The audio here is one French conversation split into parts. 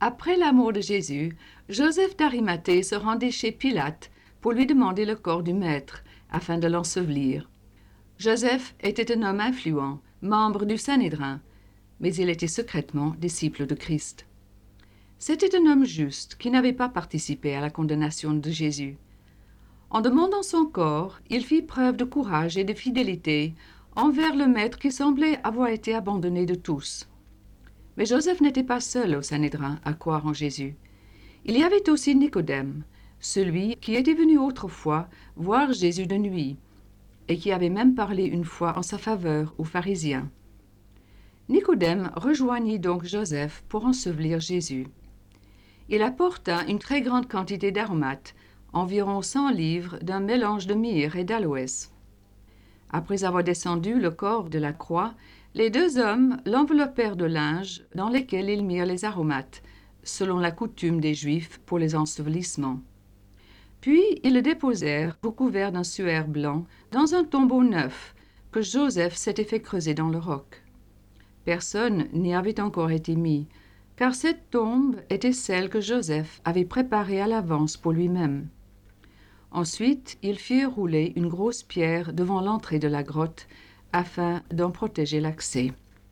Après la mort de Jésus, Joseph d'Arimathée se rendait chez Pilate pour lui demander le corps du Maître, afin de l'ensevelir. Joseph était un homme influent, membre du Sanhédrin, mais il était secrètement disciple de Christ. C'était un homme juste qui n'avait pas participé à la condamnation de Jésus. En demandant son corps, il fit preuve de courage et de fidélité envers le Maître qui semblait avoir été abandonné de tous. Mais Joseph n'était pas seul au Sanhédrin à croire en Jésus. Il y avait aussi Nicodème, celui qui était venu autrefois voir Jésus de nuit, et qui avait même parlé une fois en sa faveur aux pharisiens. Nicodème rejoignit donc Joseph pour ensevelir Jésus. Il apporta une très grande quantité d'aromates, environ 100 livres d'un mélange de myrrhe et d'aloès. Après avoir descendu le corps de la croix, les deux hommes l'enveloppèrent de linge dans lesquels ils mirent les aromates, selon la coutume des Juifs pour les ensevelissements. Puis ils le déposèrent, recouvert d'un suaire blanc, dans un tombeau neuf que Joseph s'était fait creuser dans le roc. Personne n'y avait encore été mis, car cette tombe était celle que Joseph avait préparée à l'avance pour lui-même. Ensuite, ils firent rouler une grosse pierre devant l'entrée de la grotte, afin d'en protéger l'accès.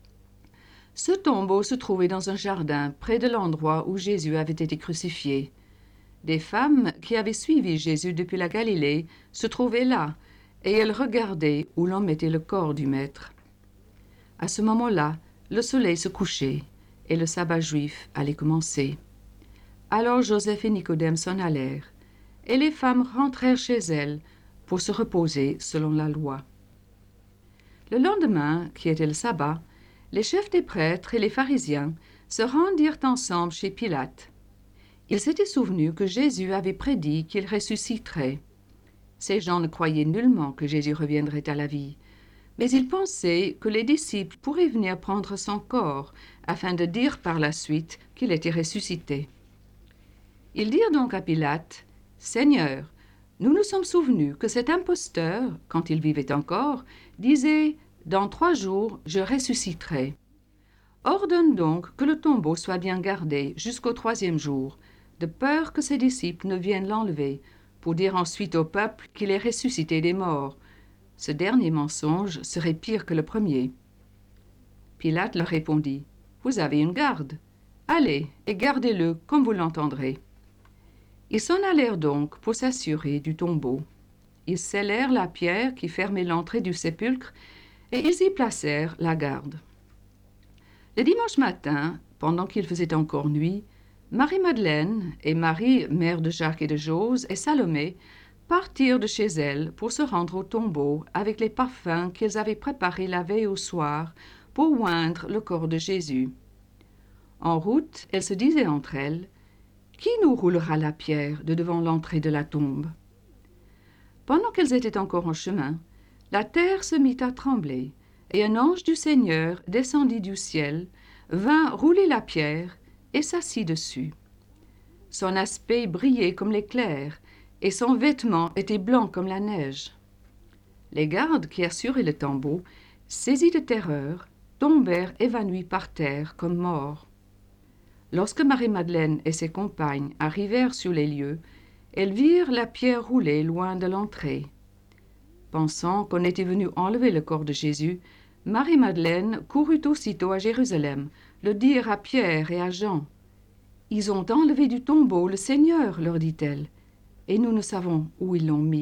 Ce tombeau se trouvait dans un jardin près de l'endroit où Jésus avait été crucifié. Des femmes qui avaient suivi Jésus depuis la Galilée se trouvaient là, et elles regardaient où l'on mettait le corps du Maître. À ce moment-là, le soleil se couchait, et le sabbat juif allait commencer. Alors Joseph et Nicodème s'en allèrent, et les femmes rentrèrent chez elles pour se reposer selon la loi. Le lendemain, qui était le sabbat, les chefs des prêtres et les pharisiens se rendirent ensemble chez Pilate. Ils s'étaient souvenus que Jésus avait prédit qu'il ressusciterait. Ces gens ne croyaient nullement que Jésus reviendrait à la vie, mais ils pensaient que les disciples pourraient venir prendre son corps afin de dire par la suite qu'il était ressuscité. Ils dirent donc à Pilate, « Seigneur, nous nous sommes souvenus que cet imposteur, quand il vivait encore, disait « Dans 3 jours, je ressusciterai ». Ordonne donc que le tombeau soit bien gardé jusqu'au 3e jour, de peur que ses disciples ne viennent l'enlever, pour dire ensuite au peuple qu'il est ressuscité des morts. Ce dernier mensonge serait pire que le premier. » Pilate leur répondit, « Vous avez une garde. Allez et gardez-le comme vous l'entendrez. » Ils s'en allèrent donc pour s'assurer du tombeau. Ils scellèrent la pierre qui fermait l'entrée du sépulcre et ils y placèrent la garde. Le dimanche matin, pendant qu'il faisait encore nuit, Marie-Madeleine et Marie, mère de Jacques et de Jose, et Salomé partirent de chez elles pour se rendre au tombeau avec les parfums qu'elles avaient préparés la veille au soir pour oindre le corps de Jésus. En route, elles se disaient entre elles, « Qui nous roulera la pierre de devant l'entrée de la tombe ?» Pendant qu'elles étaient encore en chemin, la terre se mit à trembler, et un ange du Seigneur descendit du ciel, vint rouler la pierre et s'assit dessus. Son aspect brillait comme l'éclair, et son vêtement était blanc comme la neige. Les gardes qui assuraient le tombeau, saisis de terreur, tombèrent évanouis par terre comme morts. Lorsque Marie-Madeleine et ses compagnes arrivèrent sur les lieux, elles virent la pierre rouler loin de l'entrée. Pensant qu'on était venu enlever le corps de Jésus, Marie-Madeleine courut aussitôt à Jérusalem, le dire à Pierre et à Jean. « Ils ont enlevé du tombeau le Seigneur, leur dit-elle, et nous ne savons où ils l'ont mis. »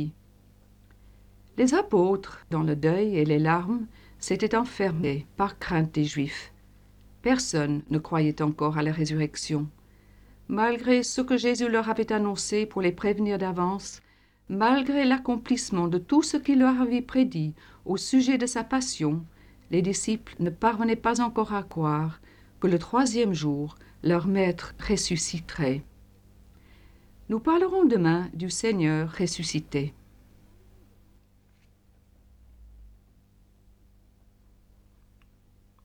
Les apôtres, dans le deuil et les larmes, s'étaient enfermés par crainte des Juifs. Personne ne croyait encore à la résurrection. Malgré ce que Jésus leur avait annoncé pour les prévenir d'avance, malgré l'accomplissement de tout ce qu'il leur avait prédit au sujet de sa passion, les disciples ne parvenaient pas encore à croire que le 3e jour, leur Maître ressusciterait. Nous parlerons demain du Seigneur ressuscité.